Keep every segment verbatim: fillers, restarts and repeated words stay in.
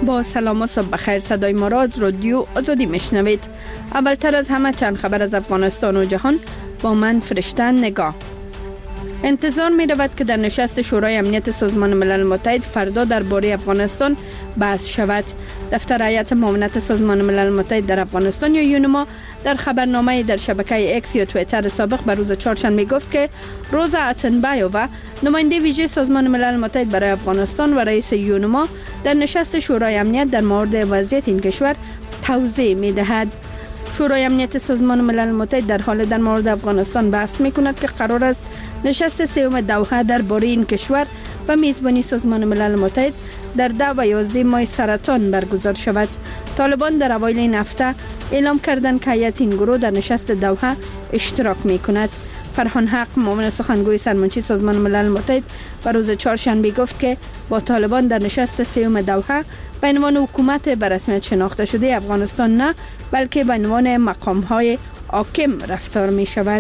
با سلام و صبح بخیر. صدای ما را از رادیو آزادی میشنوید. اولتر از همه چند خبر از افغانستان و جهان با من فرشته نگاه. انتظار می رود که در نشست شورای امنیت سازمان ملل متحد فردا درباره افغانستان بحث شود. دفتر هیئت معاونت سازمان ملل متحد در افغانستان یا یونما در خبرنامه در شبکه اکس یا توییتر سابق بر روز چهارشنبه گفت که روزا اتنبایووا، نماینده ویژه سازمان ملل متحد برای افغانستان و رئیس یونما، در نشست شورای امنیت در مورد وضعیت این کشور توضیح می دهد. شورای امنیت سازمان ملل متحد در حال در مورد افغانستان بحث می کند که قرار است نشست سوم دوحه درباره این کشور و میزبانی سازمان ملل متحد در ده و یازده ماه سرطان برگزار شود. طالبان در اوایل این هفته اعلام کردند که هیئت این گروه در نشست دوحه اشتراک می کند. فرهان حق، معاون سخنگوی سرمنشی سازمان ملل متحد، بر روز چهارشنبه گفت که با طالبان در نشست سوم دوحه به عنوان حکومت به رسمیت شناخته شده افغانستان نه، بلکه به عنوان مقام‌های حاکم رفتار می شود.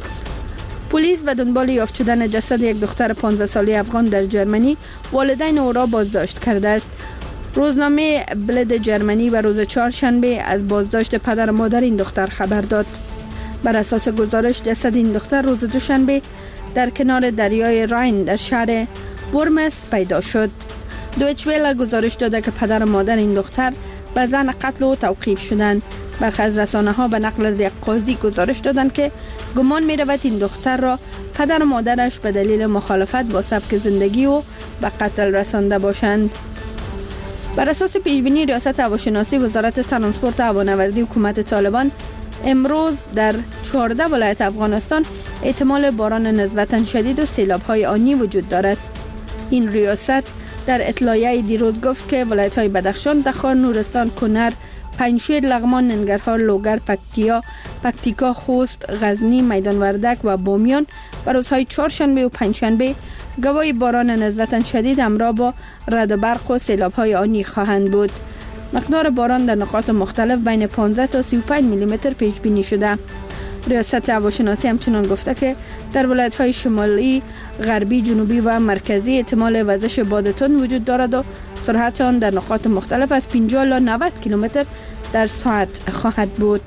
پلیس به دنبال یافت شدن جسد یک دختر پانزده ساله افغان در جرمنی والدین او را بازداشت کرده است. روزنامه بلد جرمنی بر روز چهارشنبه از بازداشت پدر و مادر این دختر خبر داد. بر اساس گزارش جسد این دختر روز دوشنبه در کنار دریای راین در شهر ورمس پیدا شد. دویچ ویله گزارش داده که پدر و مادر این دختر به زن قتل او توقیف شدند. برخی از رسانه‌ها به نقل از یک قاضی گزارش دادند که گمان می‌رود این دختر را پدر و مادرش به دلیل مخالفت با سبک زندگی او به قتل رسانده باشند. بر اساس پیشبینی ریاست هواشناسی وزارت ترانسپورت و هوانوردی حکومت طالبان، امروز در چهارده ولایت افغانستان احتمال باران نسبتاً شدید و سیلاب‌های آنی وجود دارد. این ریاست در اطلاعیه دیروز گفت که ولایت‌های بدخشان، تخار، نورستان، کنر، پنجشیر، لغمان، ننگرهار، لوگر، پکتیا، پکتیکا، خوست، غزنی، میدان وردک و بامیان بر روزهای چهارشنبه و پنجشنبه گواهی باران نسبتاً شدید همراه با رعد و برق و سیلاب‌های آنی خواهند بود. مقدار باران در نقاط مختلف بین پانزده تا سی و پنج میلی متر پیش بینی شده. ریاست هواشناسی همچنان گفته که در ولایت‌های شمالی، غربی، جنوبی و مرکزی احتمال وزش باد تند وجود دارد و سرعت آن در نقاط مختلف از پنجاه الی نود کیلومتر در ساعت خواهد بود.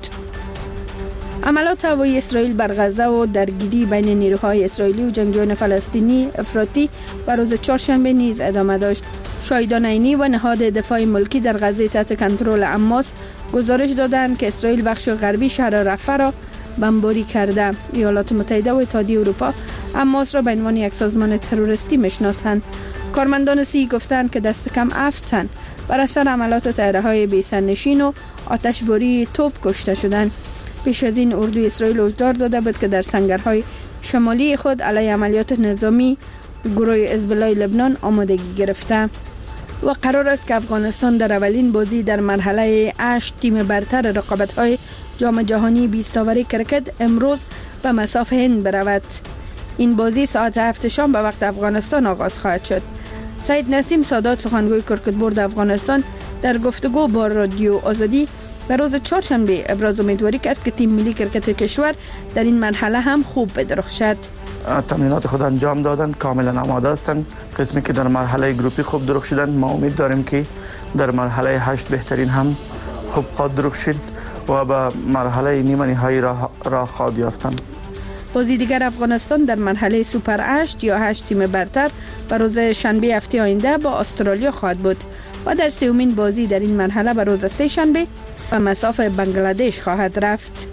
عملات هوایی اسرائیل بر غزه و درگیری بین نیروهای اسرائیلی و جنگجویان فلسطینی افراطی بر روز چهارشنبه نیز ادامه داشت. شاهدان عینی و نهاد دفاع ملکی در غزه تحت کنترل حماس گزارش دادند که اسرائیل بخش غربی شهر رفح را بمباری کرده. ایالات متحده و اتحادیه اروپا حماس را به عنوان یک سازمان تروریستی میشناسند. کارمندان سی گفتند که دست کم هفت تن بر اثر عملات طیاره‌های بی سرنشین و آتشباری توپ کشته شدند. پیش از این اردوی اسرائیل هشدار داده بود که در سنگرهای شمالی خود علیه عملیات نظامی گروه حزب الله لبنان آمادگی گرفته و قرار است که افغانستان در اولین بازی در مرحله هشت تیم برتر رقابت‌های جام جهانی بیست اوری کرکت امروز به مصاف هند برود. این بازی ساعت هفت شام به وقت افغانستان آغاز خواهد شد. سید نسیم سادات، سخنگوی کرکت بورد افغانستان، در گفتگو با رادیو آزادی به روز چهارشنبه ابراز امیدواری کرد که تیم ملی کرکت کشور در این مرحله هم خوب بدرخشد. تمرینات خود انجام دادن، کاملا آماده هستند. قسمی که در مرحله گروپی خوب درخشیدن، ما امید داریم که در مرحله هشت بهترین هم خوب خواهد درخشید و به مرحله نیمه نهایی را را خواهد یافتند. بازی دیگر افغانستان در مرحله سوپر هشت یا هشت تیم برتر به روز شنبه هفته آینده با استرالیا خواهد بود و در سومین بازی در این مرحله به روز سه شنبه به مصاف بنگلادش خواهد رفت.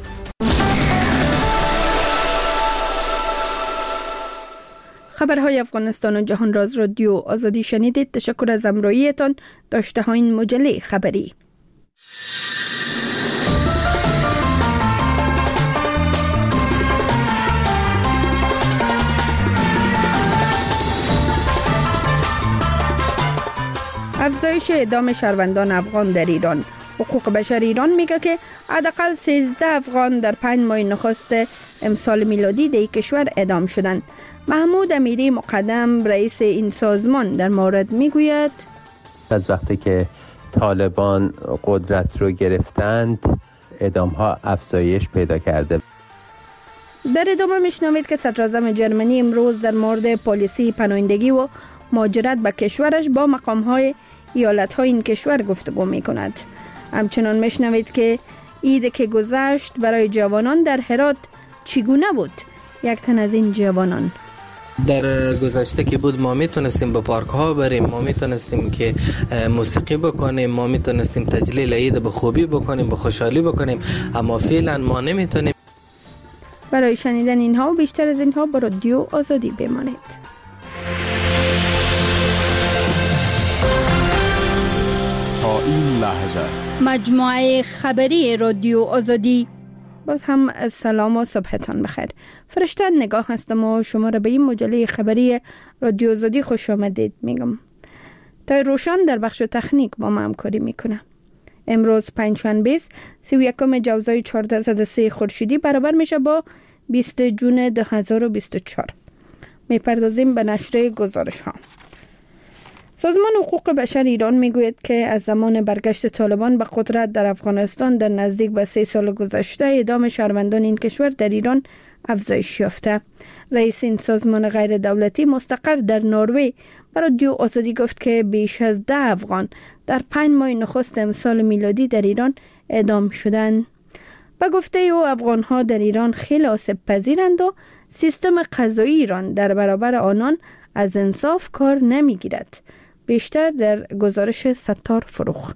خبرهای افغانستان و جهان را از رادیو آزادی شنیدید. تشکر از همراهیتان. داشته ها این مجله خبری. افزایش اعدام شهروندان افغان در ایران. حقوق بشر ایران میگه که حداقل سیزده افغان در پنج ماه نخست امسال میلادی در کشور اعدام شدند. محمود امیری مقدم رئیس این سازمان در مورد میگوید از وقتی که طالبان قدرت رو گرفتند اعدام ها افزایش پیدا کرده. در ادامه میشنوید که صدراعظم جرمنی امروز در مورد پالیسی پناهندگی و مهاجرت به کشورش با مقام‌های ایالت‌های این کشور گفتگو می‌کند. همچنان میشنوید که عید که گذشت برای جوانان در هرات چگونه بود. یک تن از این جوانان: در گذشته که بود ما میتونستیم به پارک ها بریم، ما میتونستیم که موسیقی بکنیم، ما میتونستیم تجلیل عید به خوبی بکنیم، به خوشحالی بکنیم، اما فعلا ما نمیتونیم. برای شنیدن اینها و بیشتر از اینها با رادیو آزادی بمانید. تا این لحظه مجموعه خبری رادیو آزادی. باز هم سلام و صبحتان بخیر. فرشته نگاه هستم و شما را به این مجله خبری رادیو آزادی خوش آمدید میگم. تا روشن در بخش تکنیک با ما همکاری میکنه. امروز پنجشنبه است، سی و یکم جوزای چهارصد و سه خورشیدی برابر میشه با بیست جون دو هزار و بیست و چهار. میپردازیم به نشریه گزارش ها. سازمان حقوق بشر ایران میگوید که از زمان برگشت طالبان به قدرت در افغانستان در نزدیک به سه سال گذشته اعدام شهروندان این کشور در ایران افزایش یافته. رئیس این سازمان غیر دولتی مستقر در نروژ برای رادیو آزادی گفت که بیش از ده افغان در پنج ماه نخست امسال میلادی در ایران اعدام شدند. با گفته او افغان‌ها در ایران خیلی آسیب پذیرند و سیستم قضایی ایران در برابر آنان از انصاف کار نمیگیرد. بیشتر در گزارش ستار فروخ.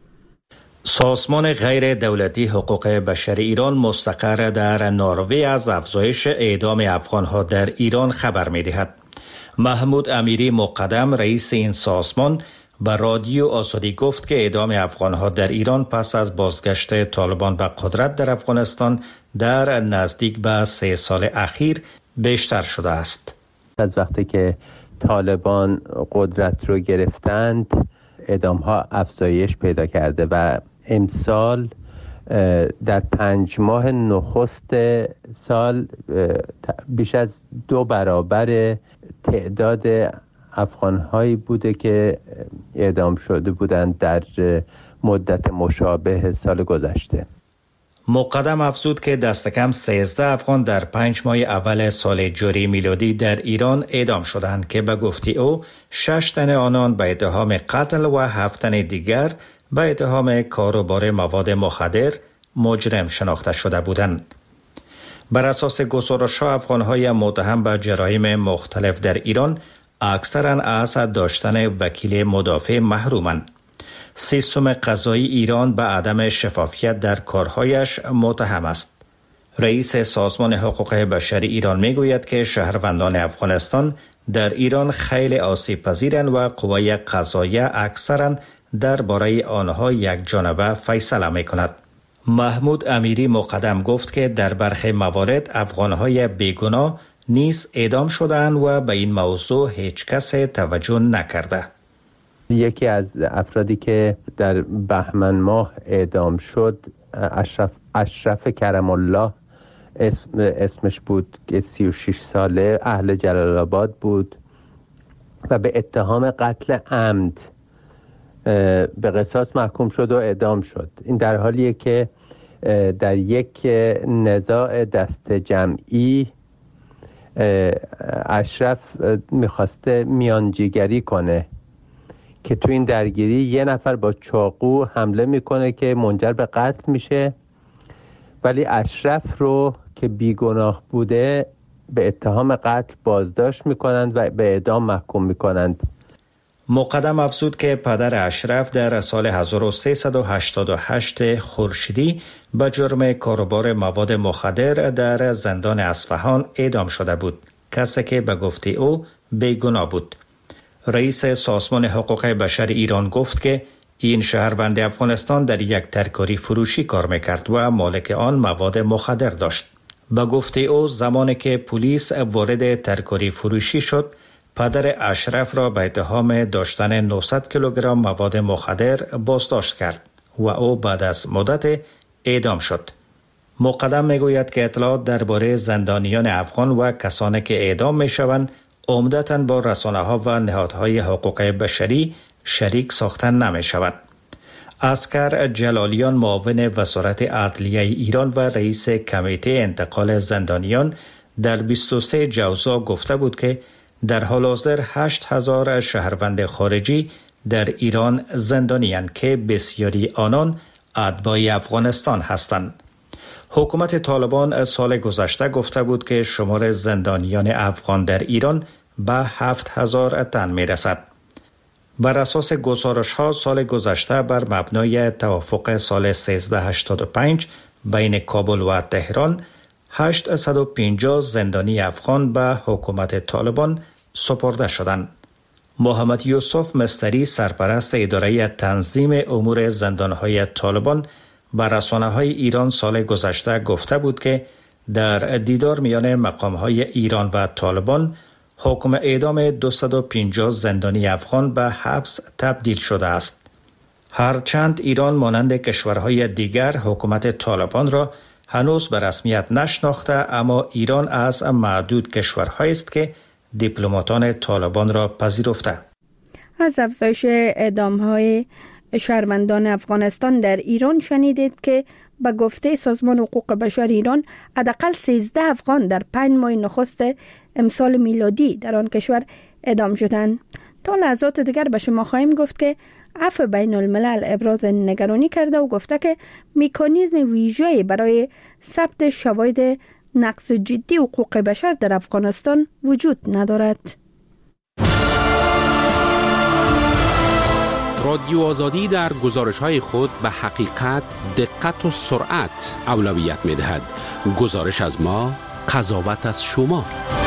سازمان غیر دولتی حقوق بشر ایران مستقر در نروژ از افزایش اعدام افغان‌ها در ایران خبر می‌دهد. محمود امیری مقدم رئیس این سازمان به رادیو آزادی گفت که اعدام افغان‌ها در ایران پس از بازگشت طالبان به قدرت در افغانستان در نزدیک به سه سال اخیر بیشتر شده است. از وقتی که طالبان قدرت رو گرفتند اعدام‌ها افزایش پیدا کرده و امسال در پنج ماه نخست سال بیش از دو برابر تعداد افغان‌هایی بوده که اعدام شده بودند در مدت مشابه سال گذشته. مقدم افزود که دست کم سیزده افغان در پنج ماه اول سال جاری میلادی در ایران اعدام شدند که به گفته او شش تن آنان به اتهام قتل و هفت تن دیگر به اتهام کاروبار مواد مخدر مجرم شناخته شده بودند. بر اساس گزارش‌ها افغان‌های متهم به جرایم مختلف در ایران اکثرا از داشتن وکیل مدافع محرومند. سیستم قضایی ایران به عدم شفافیت در کارهایش متهم است. رئیس سازمان حقوق بشر ایران میگوید که شهروندان افغانستان در ایران خیلی آسیب پذیرند و قوای قضاییه اکثرا درباره آنها یک جانبه فیصله میکند. محمود امیری مقدم گفت که در برخی موارد افغانهای بیگناه نیز اعدام شدند و به این موضوع هیچ کس توجه نکرده. یکی از افرادی که در بهمن ماه اعدام شد اشرف اشرف کرم الله اسم اسمش بود که سی و شش ساله اهل جلال آباد بود و به اتهام قتل عمد به قصاص محکوم شد و اعدام شد. این در حالیه که در یک نزاع دست جمعی اشرف میخواسته میانجیگری کنه که تو این درگیری یه نفر با چاقو حمله میکنه که منجر به قتل میشه، ولی اشرف رو که بیگناه بوده به اتهام قتل بازداشت میکنند و به اعدام محکوم میکنند. مقدم افزود که پدر اشرف در سال هزار و سیصد و هشتاد و هشت خورشیدی به جرم کاروبار مواد مخدر در زندان اصفهان اعدام شده بود، کسی که به گفته او بیگناه بود. رئیس سازمان حقوق بشر ایران گفت که این شهروند افغانستان در یک ترکاری فروشی کار میکرد و مالک آن مواد مخدر داشت. به گفته او زمانی که پلیس وارد ترکاری فروشی شد، پدر اشرف را به اتهام داشتن نهصد کیلوگرم مواد مخدر بازداشت کرد و او بعد از مدت اعدام شد. مقدم میگوید که اطلاعات درباره زندانیان افغان و کسانی که اعدام میشوند عمدتاً با رسانه‌ها و نهادهای حقوق بشری شریک ساختن نمی‌شود. اسکر جلالیان معاون وزارت عدلیه ایران و رئیس کمیته انتقال زندانیان در بیست و سه جوزا گفته بود که در حال حاضر هشت هزار شهروند خارجی در ایران زندانی‌اند که بسیاری آنان اتباع افغانستان هستند. حکومت طالبان سال گذشته گفته بود که شمار زندانیان افغان در ایران به هفت هزار تن می رسد. بر اساس گزارش ها سال گذشته بر مبنای توافق سال سیزده هشتاد و پنج بین کابل و تهران هشتصد و پنجاه زندانی افغان به حکومت طالبان سپرده شدند. محمد یوسف مستری سرپرست اداره تنظیم امور زندانهای طالبان بر رسانه‌های ایران سال گذشته گفته بود که در دیدار میان مقام‌های ایران و طالبان حکم اعدام دویست و پنجاه زندانی افغان به حبس تبدیل شده است. هرچند ایران مانند کشورهای دیگر حکومت طالبان را هنوز به رسمیت نشناخته، اما ایران از معدود کشورهایی است که دیپلماتان طالبان را پذیرفته. از افزایش اعدام‌های شهروندان افغانستان در ایران شنیدید که به گفته سازمان حقوق بشر ایران حداقل سیزده افغان در پنج ماه نخست امسال میلادی در آن کشور اعدام شدند. تا لحظات دیگر به شما خواهیم گفت که عفو بین الملل ابراز نگرانی کرده و گفته که مکانیزم ویژه‌ای برای ثبت شواهد نقض جدی حقوق بشر در افغانستان وجود ندارد. رادیو آزادی در گزارش‌های خود به حقیقت، دقت و سرعت اولویت می‌دهد. گزارش از ما، قضاوت از شما.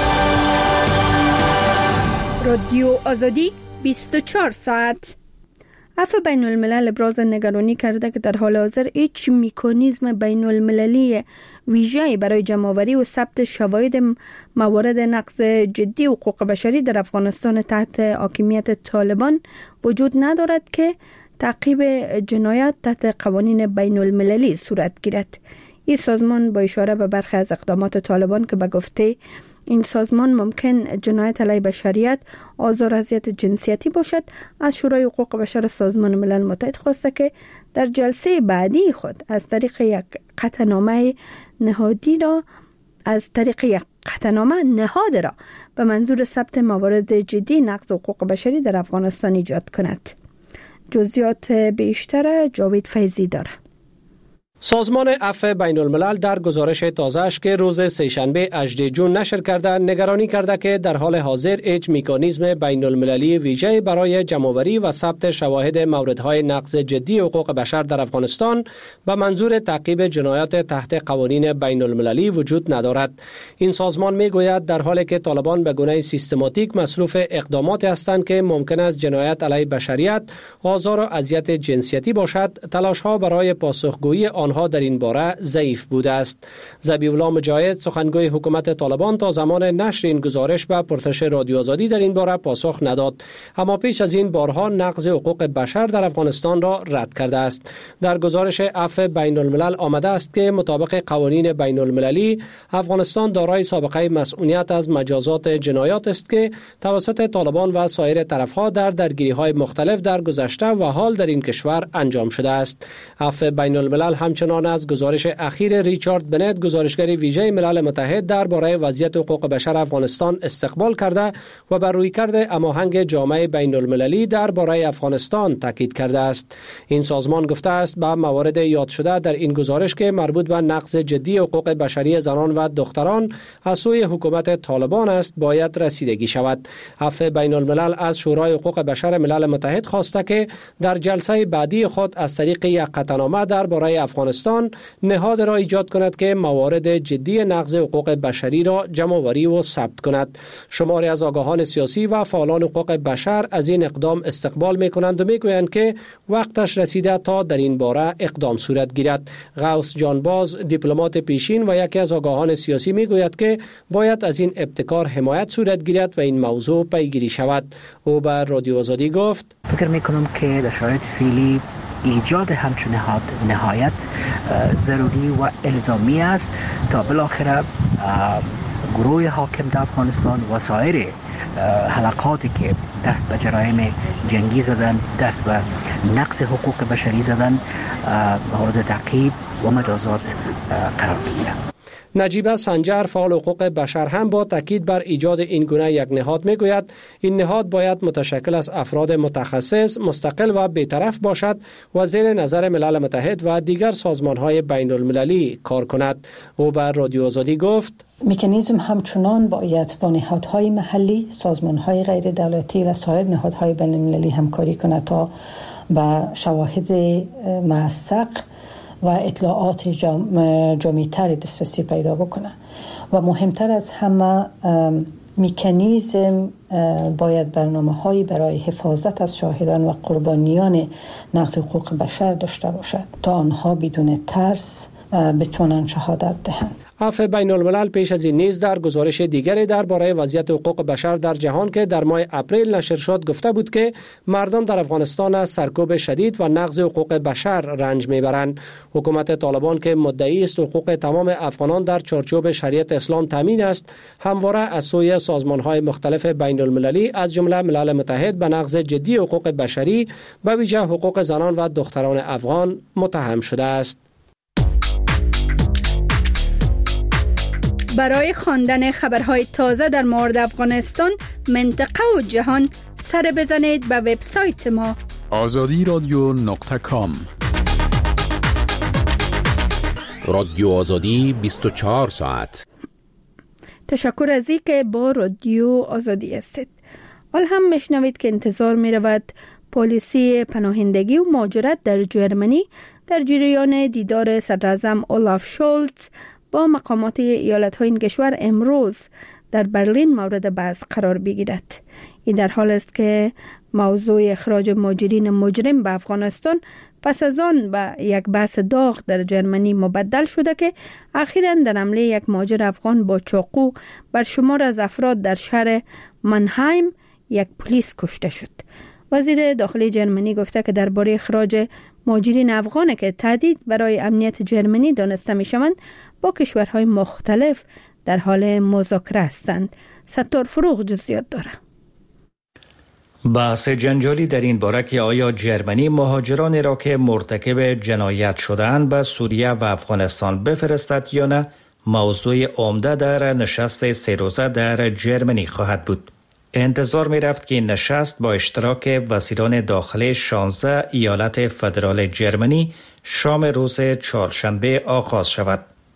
رادیو آزادی بیست و چهار ساعت. عفو بین الملل ابراز نگرانی کرده که در حال حاضر هیچ مکانیزم بین المللی ویژه‌ای برای جمع‌آوری و ثبت شواهد موارد نقض جدی حقوق بشری در افغانستان تحت حاکمیت طالبان وجود ندارد که تعقیب جنایات تحت قوانین بین المللی صورت گیرد. این سازمان با اشاره به برخی از اقدامات طالبان که به گفته این سازمان ممکن جنایت علیه بشریت، آزار و اذیت جنسیتی باشد، از شورای حقوق بشر سازمان ملل متحد خواسته که در جلسه بعدی خود از طریق یک قطعنامه نهادی را از طریق یک قطعنامه نهاد را به منظور ثبت موارد جدی نقض حقوق بشری در افغانستان ایجاد کند. جزئیات بیشتر جاوید فیضی داره. سازمان عفو بین الملل در گزارش تازه‌اش که روز سه‌شنبه هجدهم ژوئن نشر کرده نگرانی کرده که در حال حاضر هیچ مکانیزم بین المللی ویژه برای جمع‌آوری و ثبت شواهد موردهای نقض جدی حقوق بشر در افغانستان به منظور تعقیب جنایات تحت قوانین بین المللی وجود ندارد. این سازمان میگوید در حالی که طالبان به گونه سیستماتیک مصروف اقداماتی هستند که ممکن است جنایت علیه بشریت، آزار و اذیت جنسیتی باشد، تلاش‌ها برای پاسخگویی آن ها در این باره ضعیف بوده است. ذبیح الله مجاهد سخنگوی حکومت طالبان تا زمان نشر این گزارش به پرسش رادیو آزادی در این باره پاسخ نداد، اما پیش از این بارها نقض حقوق بشر در افغانستان را رد کرده است. در گزارش عفو بین الملل آمده است که مطابق قوانین بین المللی افغانستان دارای سابقه مسئولیت از مجازات جنایات است که توسط طالبان و سایر طرفها در درگیری‌های مختلف در گذشته و حال در این کشور انجام شده است. عفو بین الملل همچنین همچنان از گزارش اخیر ریچارد بنت گزارشگر ویژه ملل متحد درباره وضعیت حقوق بشر افغانستان استقبال کرده و بر رویکرد هماهنگ جامعه بین المللی درباره افغانستان تاکید کرده است. این سازمان گفته است به موارد یاد شده در این گزارش که مربوط به نقض جدی حقوق بشری زنان و دختران از سوی حکومت طالبان است باید رسیدگی شود. عفو بین الملل از شورای حقوق بشر ملل متحد خواسته که در جلسه بعدی خود از طریق یک قطعنامه درباره افغانستان نهاد را ایجاد کند که موارد جدی نقض حقوق بشری را جمع‌آوری و ثبت کند. شماری از آگاهان سیاسی و فعالان حقوق بشر از این اقدام استقبال می‌کنند و می‌گویند که وقتش رسیده تا در این باره اقدام صورت گیرد. غوث جانباز دیپلمات پیشین و یکی از آگاهان سیاسی می‌گوید که باید از این ابتکار حمایت صورت گیرد و این موضوع پیگیری شود. او به رادیو آزادی گفت: فکر می‌کنم که در شرایط فعلی ایجاد همچون نهاد نهایت ضروری و الزامی است تا بالاخره گروه حاکم در افغانستان و سایر حلقاتی که دست به جرایم جنگی زدن، دست به نقض حقوق بشری زدن، مورد تعقیب و مجازات قرار بگیرند. نجیبه سنجر فعال حقوق بشر هم با تاکید بر ایجاد این گونه یک نهاد میگوید این نهاد باید متشکل از افراد متخصص، مستقل و بی‌طرف باشد و زیر نظر ملل متحد و دیگر سازمان‌های بین‌المللی کار کند. او بر رادیو آزادی گفت مکانیزم همچنان باید با نهادهای محلی، سازمان‌های غیر دولتی و سایر نهادهای بین‌المللی همکاری کند تا به شواهد موثق و اطلاعات جامع‌تر دسترسی پیدا بکنه و مهمتر از همه مکانیزم باید برنامه‌هایی برای حفاظت از شاهدان و قربانیان نقض حقوق بشر داشته باشد تا آنها بدون ترس بتوانند شهادت دهند. عفو بین الملل پیش از این نیز در گزارش دیگری درباره وضعیت حقوق بشر در جهان که در ماه اپریل نشر شد گفته بود که مردم در افغانستان از سرکوب شدید و نقض حقوق بشر رنج میبرند. حکومت طالبان که مدعی است حقوق تمام افغانان در چارچوب شریعت اسلام تامین است، همواره از سوی سازمان‌های مختلف بین المللی از جمله ملل متحد به نقض جدی حقوق بشری به ویژه حقوق زنان و دختران افغان متهم شده است. برای خواندن خبرهای تازه در مورد افغانستان، منطقه و جهان سر بزنید به وبسایت ما آزادی رادیو نقطه کام. رادیو آزادی بیست و چهار ساعت. تشکر از این که با رادیو آزادی هستید. حال هم میشنوید که انتظار می رود پلیسی پناهندگی و مهاجرت در جرمنی در جریان دیدار صدراعظم اولاف شولتز با مقامات ایالت‌های این کشور امروز در برلین مورد بحث قرار بگیرد. این در حال است که موضوع اخراج مهاجرین مجرم به افغانستان پس از آن به یک بحث داغ در جرمنی مبدل شده که اخیراً در حمله یک مهاجر افغان با چاقو بر شمار از افراد در شهر منهایم یک پلیس کشته شد. وزیر داخلی جرمنی گفته که درباره اخراج مهاجرین افغان که تهدید برای امنیت جرمنی دانسته می‌شوند با کشورهای مختلف در حال مذاکره هستند. ستار فروغ جزئیات دارد. بحث جنجالی در این باره که آیا جرمنی مهاجرانی را که مرتکب جنایت شده‌اند به سوریه و افغانستان بفرستد یا نه، موضوع عمده در نشست سه روزه در جرمنی خواهد بود. انتظار می رفت که این نشست با اشتراک وزیران داخلی شانزده ایالت فدرال جرمنی شام روز چهارشنبه آغاز شود.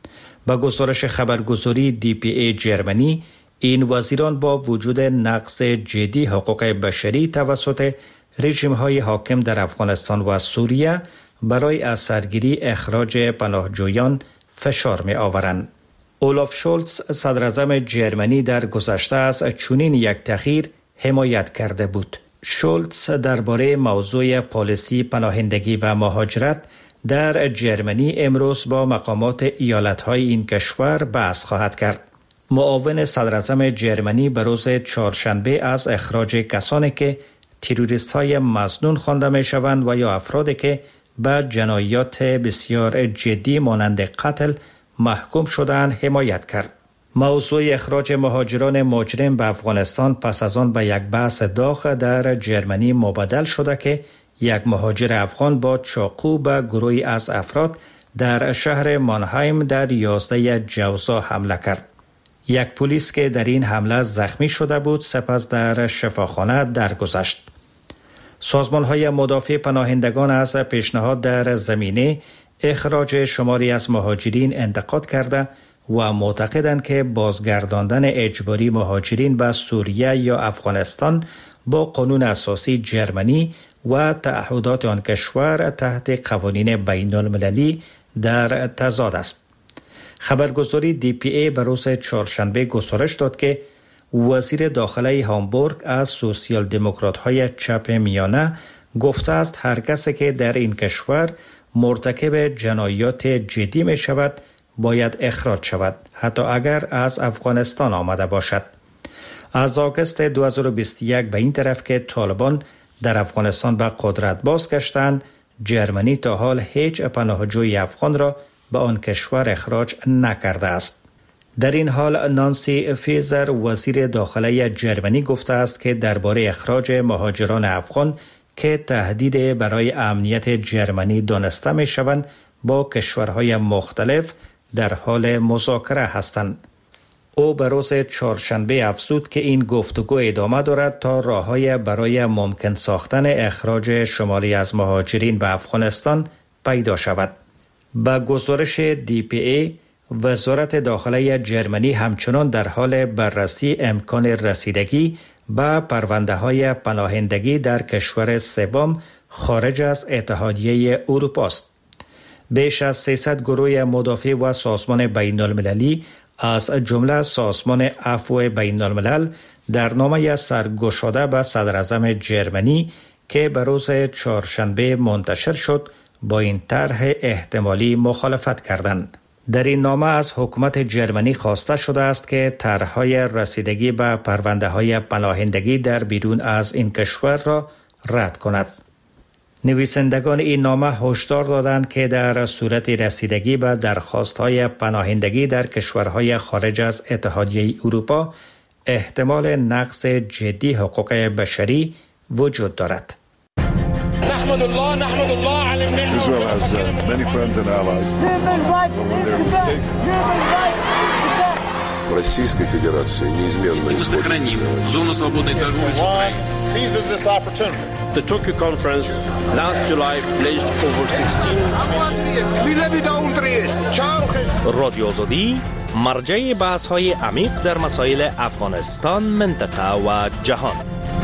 با گزارش خبرگزاری دی پی ای جرمنی، این وزیران با وجود نقض جدی حقوق بشری توسط رژیم‌های حاکم در افغانستان و سوریه برای از سرگیری اخراج پناهجویان فشار می آورند. اولاف شولتز صدراعظم جرمنی در گذشته از چنین یک تغییر حمایت کرده بود. شولتز درباره موضوع پالیسی پناهندگی و مهاجرت در جرمنی امروز با مقامات ایالت‌های این کشور بحث خواهد کرد. معاون صدراعظم جرمنی به روز چهارشنبه از اخراج کسانی که تروریست‌های مظنون خوانده می‌شوند و یا افرادی که به جنایات بسیار جدی مانند قتل محکوم شدند حمایت کرد. موضوع اخراج مهاجران مجرم به افغانستان پس از آن به یک بحث داغ در جرمنی مبدل شده که یک مهاجر افغان با چاقو به گروهی از افراد در شهر مانهایم در یازده جوزا حمله کرد. یک پلیس که در این حمله زخمی شده بود سپس در شفاخانه درگذشت. سازمان‌های مدافع پناهندگان از پیشنهاد در زمینه اخراج شماری از مهاجرین انتقاد کرده و معتقدند که بازگرداندن اجباری مهاجرین به سوریه یا افغانستان با قانون اساسی جرمنی و تعهدات آن کشور تحت قوانین بین المللی در تضاد است. خبرگزاری دی پی ای به روز چهارشنبه گزارش داد که وزیر داخلی هامبورگ از سوسیال دموکرات های چپ میانه گفته است هر کسی که در این کشور مرتکب جنایات جدی می شود باید اخراج شود، حتی اگر از افغانستان آمده باشد. از آگوست دو هزار و بیست و یک به این طرف که طالبان در افغانستان به قدرت بازگشتند، جرمنی تا حال هیچ پناهجوی افغان را به آن کشور اخراج نکرده است. در این حال نانسی فیزر وزیر داخلی جرمنی گفته است که درباره اخراج مهاجران افغان که تهدید برای امنیت جرمنی دانسته می شوند با کشورهای مختلف در حال مذاکره هستند. او به روز چهارشنبه افزود که این گفتگو ادامه دارد تا راه‌های برای ممکن ساختن اخراج شماری از مهاجرین به افغانستان پیدا شود. با گزارش دی پی ای، وزارت داخله جرمنی همچنان در حال بررسی امکان رسیدگی به پرونده‌های پناهندگی در کشور سوم خارج از اتحادیه اروپا است. بیش از سیصد گروه مدافع و سازمان بین المللی از جمله سازمان عفو بین الملل در نامه سرگشاده به صدراعظم جرمنی که به روز چهارشنبه منتشر شد با این طرح احتمالی مخالفت کردند. در این نامه از حکومت جرمنی خواسته شده است که طرح‌های رسیدگی به پرونده‌های پناهندگی در بیرون از این کشور را رد کند. نویسندگان این نامه هشدار دادند که در صورت رسیدگی به درخواست‌های پناهندگی در کشورهای خارج از اتحادیه اروپا احتمال نقض جدی حقوق بشری وجود دارد. نحمد الله نحمد الله على النعمة. Israel has uh, many friends and allies. But when they're mistaken. Российской Федерации неизменно сохраним зону свободной торговли с Украиной. Seizes this opportunity. The Tokyo conference last July pledged over sixteen. رادیو آزادی مرجع بحث‌های عمیق در مسائل افغانستان، منطقه و جهان.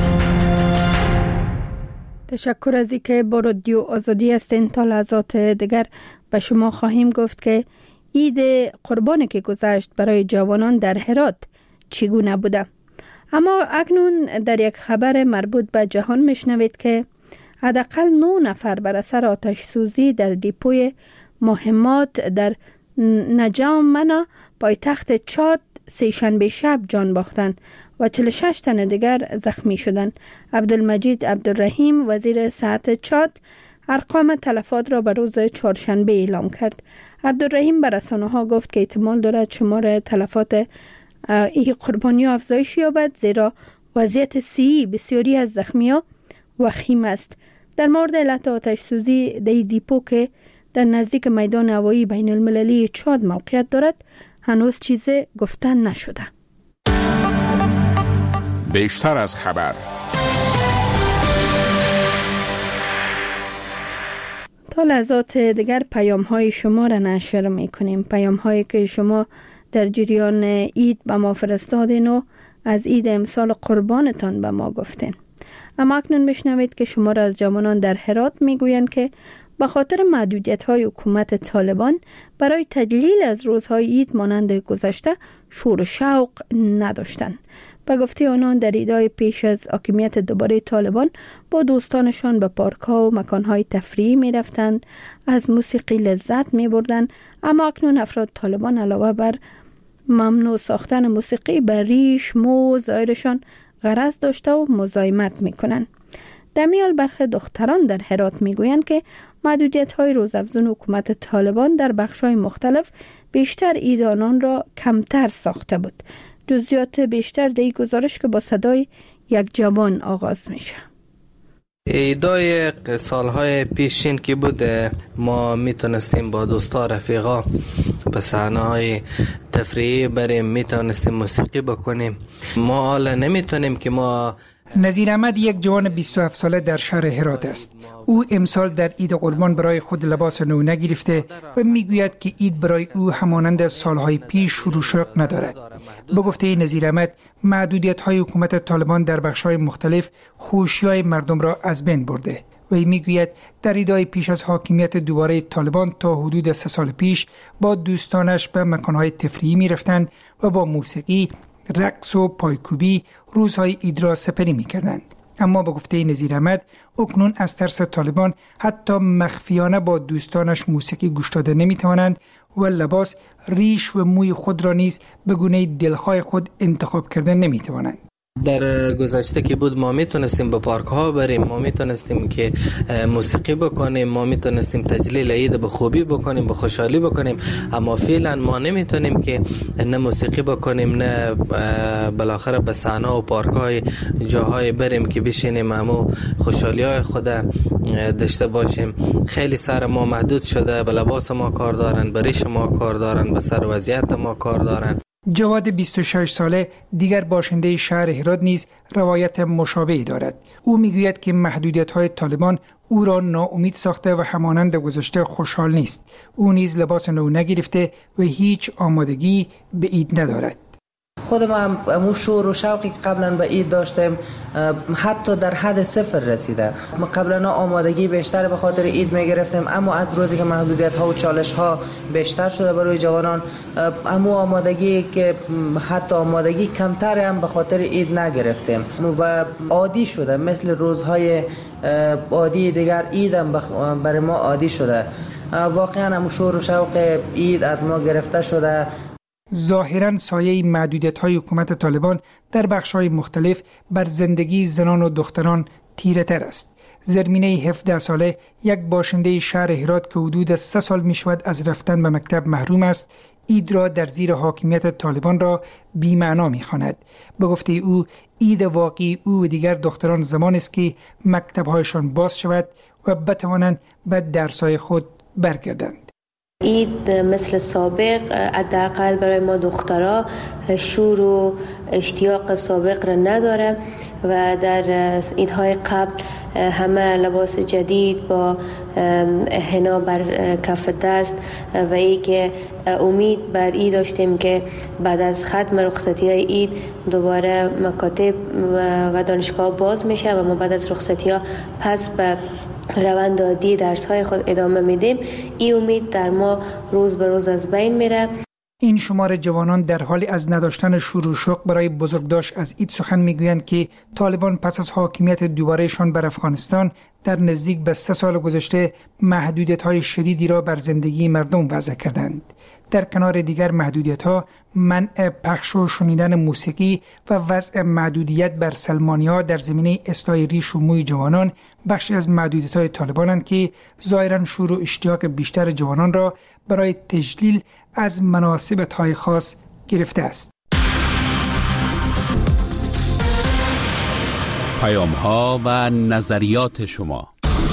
تشکر از اینکه با رادیو آزادی هستین. تا لحظات دیگر به شما خواهیم گفت که عید قربانی که گذشت برای جوانان در هرات چگونه بوده. اما اکنون در یک خبر مربوط به جهان میشنوید که حداقل نه نفر بر اثر آتش سوزی در دیپوی مهمات در نجامنا پایتخت چاد سه‌شنبه شب جان باختند و چهل و شش تن دیگر زخمی شدند. عبدالمجید عبدالرحیم وزیر صحت چاد ارقام تلفات را به روز چهارشنبه اعلام کرد. عبدالرحیم بر رسانه‌ها گفت که احتمال دارد شمار تلفات این قربانی افزایش یابد زیرا وضعیت صحی بسیاری از زخمی‌ها وخیم است. در مورد علت آتش سوزی در دیپو که در نزدیک میدان هوایی بین المللی چاد موقعیت دارد هنوز چیزی گفتن نشده. بیشتر از خبر. تا لحظات دیگر پیام های شما را نشر می کنیم. پیام هایی که شما در جریان عید به ما فرستادین و از عید امسال قربانتان به ما گفتین. اما اکنون بشنوید که شما را از جوانان در هرات می گویند که به خاطر محدودیت های حکومت طالبان برای تجلیل از روزهای عید مانند گذشته شور و شوق نداشتند. به گفته آنان در عیدهای پیش از حاکمیت دوباره طالبان با دوستانشان به پارک‌ها و مکان‌های تفریحی می‌رفتند، از موسیقی لذت می‌بردند. اما اکنون افراد طالبان علاوه بر ممنوع ساختن موسیقی بر ریش، مو، ظاهرشان غرض داشته و مزاحمت می‌کنند. در میان برخی دختران در هرات می‌گویند که محدودیت‌های روزافزون حکومت طالبان در بخش‌های مختلف بیشتر عید آنان را کمتر ساخته بود. جزئیات بیشتر در این گزارش که با صدای یک جوان آغاز میشه. ایدای سالهای پیشین که بود ما میتونستیم با دوستا رفیقا به صحنه‌های تفریحی بریم، میتونستیم موسیقی بکنیم. ما حالا نمیتونیم که ما نظیر احمد یک جوان بیست و هفت ساله در شهر هرات است. او امسال در عید قربان برای خود لباس نو نگرفته و میگوید که عید برای او همانند سالهای پیش شروع شوق ندارد. به گفته نظیر احمد محدودیت‌های حکومت طالبان در بخش‌های مختلف خوشی‌های مردم را از بین برده و میگوید در عیدهای پیش از حاکمیت دوباره طالبان تا حدود سه سال پیش با دوستانش به مکان‌های تفریحی می‌رفتند و با موسیقی، رقص و پایکوبی روزهای عید را سپری می‌کردند. اما به گفته نظیر احمد اکنون از ترس طالبان حتی مخفیانه با دوستانش موسیقی گوش داده نمی‌توانند و لباس، ریش و موی خود را نیز به گونه دلخواه خود انتخاب کرده نمی‌توانند. در گذشته که بود ما میتونستیم به پارک ها بریم، ما میتونستیم که موسیقی بکنیم، ما میتونستیم تجلیل عید به خوبی بکنیم، به خوشحالی بکنیم، اما فعلا ما نمیتونیم که نه موسیقی بکنیم نه بالاخره به صحنه و پارک های جاهای بریم که بشینیم همو خوشحالی های خود داشته باشیم. خیلی سر ما محدود شده، به لباس ما کار دارن، به ریش ما کار دارن، به سر وضعیت ما کار دارن. جواد بیست و شش ساله دیگر باشنده شهر هرات نیز روایت مشابهی دارد. او میگوید که محدودیت‌های طالبان او را ناامید ساخته و همانند گذشته خوشحال نیست. او نیز لباس نو نگرفته و هیچ آمادگی به عید ندارد. خود ما هم امو شور و شوقی که قبلا به عید داشتیم حتی در حد صفر رسیده. ما قبلا آمادگی بیشتر به خاطر عید میگرفتیم، اما از روزی که محدودیت ها و چالش ها بیشتر شده برای جوانان، امو آمادگی که حتی آمادگی کمتر هم به خاطر عید نگرفتیم و عادی شده، مثل روزهای عادی دیگر عید هم برای ما عادی شده. واقعا امو شور و شوق عید از ما گرفته شده. ظاهراً سایه محدودیت‌های حکومت طالبان در بخش‌های مختلف بر زندگی زنان و دختران تیره تر است. زرمینه هفده ساله یک باشنده شهر هرات که حدود سه سال می شود از رفتن به مکتب محروم است، عید را در زیر حاکمیت طالبان را بی‌معنا می خواند. به گفته او، عید واقعی او و دیگر دختران زمان است که مکتب‌هایشان باز شود و بتوانند به درس‌های خود برگردند. عید مثل سابق حداقل برای ما دخترها شور و اشتیاق سابق را نداره و در عیدهای قبل همه لباس جدید با حنا بر کف دست و ای که امید بر عید داشتیم که بعد از ختم رخصتی های عید دوباره مکاتب و دانشگاه باز میشه و ما بعد از رخصتی ها پس به روند عادی درس های خود ادامه میدیم. این امید در ما روز به روز از بین میره. این شمار جوانان در حال از نداشتن شور و شوق برای بزرگداشت از عید سخن میگویند که طالبان پس از حاکمیت دوبارهشان بر افغانستان در نزدیک به سه سال گذشته محدودیت‌های شدیدی را بر زندگی مردم وضع کردند. در کنار دیگر محدودیت‌ها، منع پخش و شنیدن موسیقی و وضع محدودیت بر سلمانی‌ها در زمینه اصلاح ریش و موی جوانان بخشی از محدودیت‌های طالبانند که ظاهراً شور و اشتیاق بیشتر جوانان را برای تجلیل از مناسبت‌های خاص گرفته است. پیام‌ها و نظریات شما.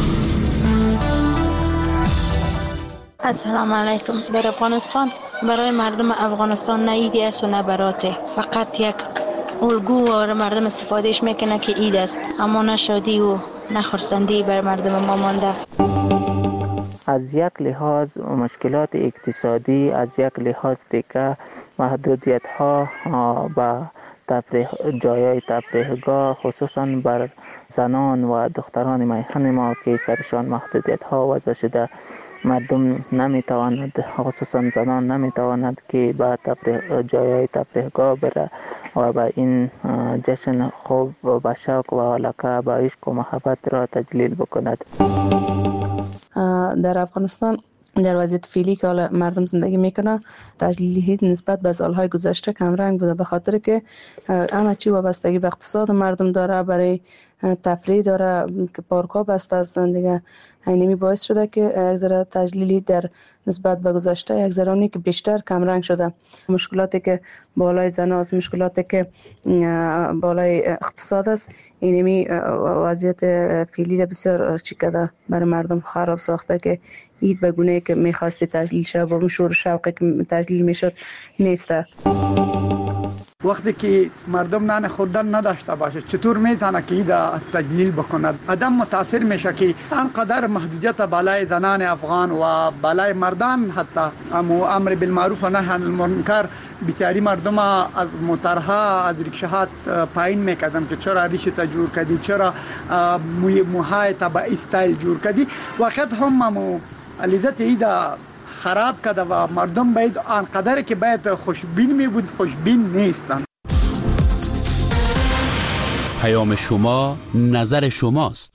السلام علیکم. در افغانستان برای مردم افغانستان نه عیدی است و نه براته، فقط یک الگو و مردم استفادهش میکنه که عید است، اما نه شادی و نه خرسندی بر مردم ما مانده. از یک لحاظ مشکلات اقتصادی، از یک لحاظ دیگه محدودیت ها با تفریح جایای تفریحگاه خصوصا بر زنان و دختران میهن ما که سرشان محدودیت ها وضع شده، مردم نمیتواند، خصوصا زنان نمیتواند که به تفریح جایای تفریحگاه بره و به این جشن خوب و به شوق و علاقه به عشق و محبت را تجلیل بکند. در افغانستان در وضعیت فعلی که مردم زندگی میکنه، تجلیل عید نسبت به سالهای گذشته کم رنگ بوده، به خاطر که همه چی وابستگی به اقتصاد مردم داره، برای تفریح داره که پارک ها بسته است دیگه. اینمی باعث شده که یک ذره تجلیلی در نسبت به گذشته یک ذره که بیشتر کم رنگ شده. مشکلاتی که بالای زناست، مشکلاتی که بالای اقتصاد است، اینمی وضعیت فعلی را بسیار چیکده برای مردم خراب ساخته که عید به گونه‌ای که می‌خواستی تجلیل شه با شور شوقی که تجلیل میشد نیسته. وقتی که مردم نان خوردن نداشته باشه چطور میتونه که عید تجلیل بکند؟ آدم متاثر میشه که انقدر محدودیت بالای زنان افغان و بالای مردان، حتی امر بالمعروف و نهی عن المنکر، بیچاری مردم از موترها از ریکشاهات پایین میکردن که چرا ریشت جور کردی، چرا موی موهای تبع استایل جور کردی. وقت هم مو لذت عید خراب کرده و مردم باید آنقدر که باید خوشبین می بود خوشبین نیستن. پیام شما نظر شماست.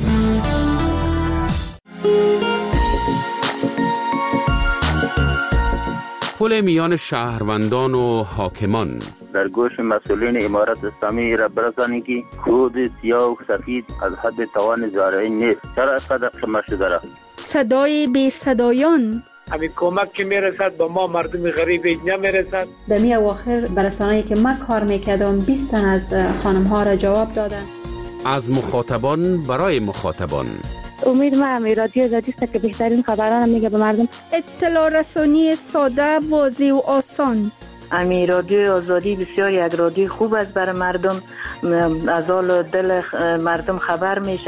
پل میان شهروندان و حاکمان در گوش مسئولین امارت اسلامی را برسانی که خود سیاه و سفید از حد توان زارعین نیست. چرا اینقدر قمه شده را؟ صدای بی صدایان. همین کمک که میرسد با ما مردم غریب نمیرسد. در می اواخر برسانه‌ای که من کار میکردم بیست تن از خانم ها را جواب دادن. از مخاطبان برای مخاطبان. امید ما هم رادیو آزادی است که بهترین خبران میگه به مردم. اطلاع رسانی ساده، واضح و آسان. امی رادیو آزادی بسیار یک رادیو خوب است برای مردم، از حال دل مردم خبر میشه.